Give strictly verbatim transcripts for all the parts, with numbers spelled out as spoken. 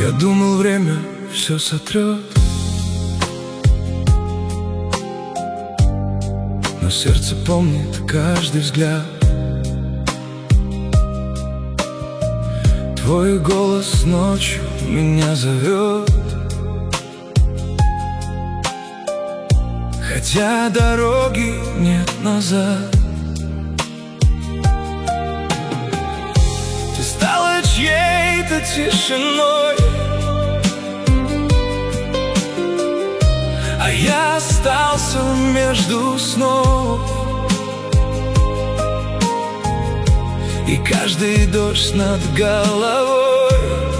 Я думал, время все сотрет, но сердце помнит каждый взгляд. Твой голос ночью меня зовет, хотя дороги нет назад. Ты стала чьей-то тишиной, а я остался между снов. И каждый дождь над головой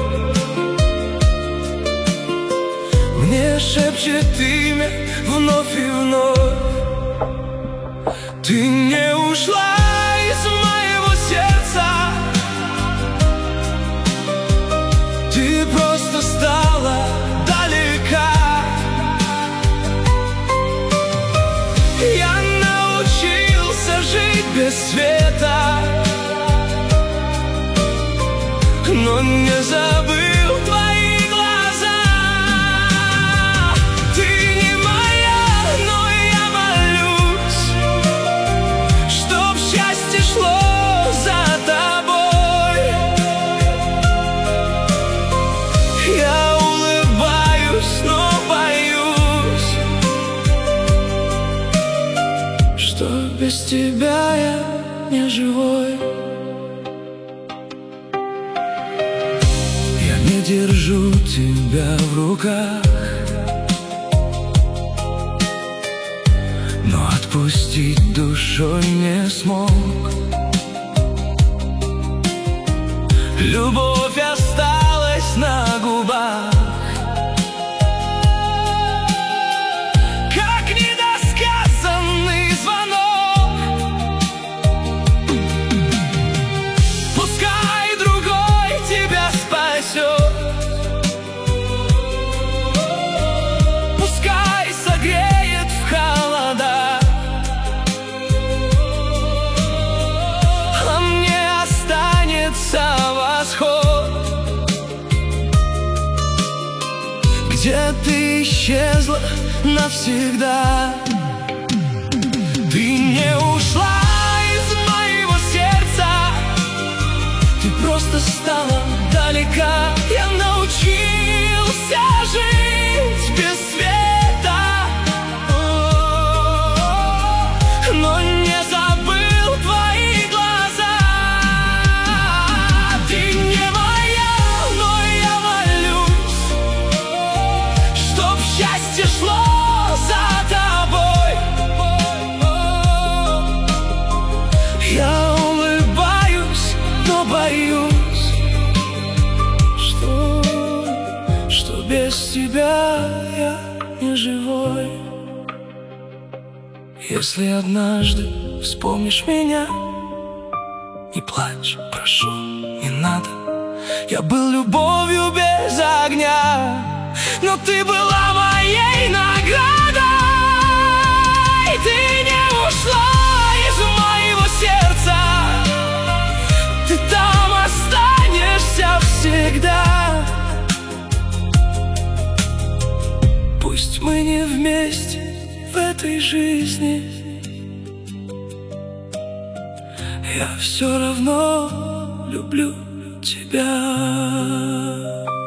мне шепчет имя вновь и вновь. Ты не ушла из моего сердца, ты просто стала далека. Я научился жить без света, но не забыл твои глаза. Ты не моя, но я молюсь, чтоб счастье шло за тобой. Я улыбаюсь, но боюсь, что без тебя я не живой. Не держу тебя в руках, но отпустить душой не смог. Любовь осталась на губах, как недосказанный звонок. Пускай другой тебя спасет, где ты исчезла навсегда. Ты не ушла из моего сердца, ты просто стала далека. Я научился жить без света, но не забыл твои глаза. Ты не моя, но я молюсь, чтоб счастье шло за тобой. Я улыбаюсь, но боюсь, что, что без тебя я не живой. Если однажды вспомнишь меня, не плачь, прошу, не надо. Я был любовью без огня, но ты была моей наградой. Ты не ушла из моего сердца, ты там останешься всегда. Пусть мы не вместе в этой жизни, я все равно люблю тебя.